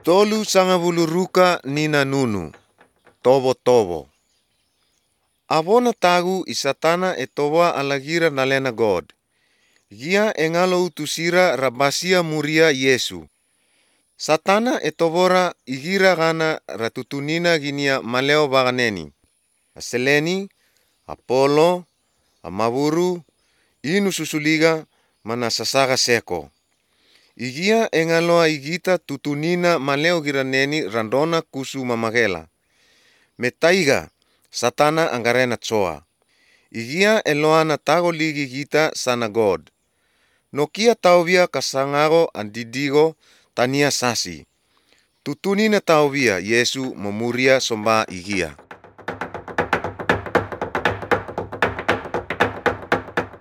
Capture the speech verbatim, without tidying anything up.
Tolu sangabuluruka nina nunu, tobo-tobo. Avona tagu isatana etowa alagira nalena God. Gia engalo utusira rabasia muria Yesu. Satana etovora igira gana ratutunina ginia maleo baganeni. Aseleni, Apolo, Amaburu, inu susuliga mana sasaga seko. Igia engaloa igita tutunina maleo giraneni randona kusu mamagela. Metaiga, satana angarena tsoa. Igia eloana tago ligi gita sana God. Nokia tauvia kasangago andidigo tania sasi. Tutunina tauvia Yesu memuria somba igia.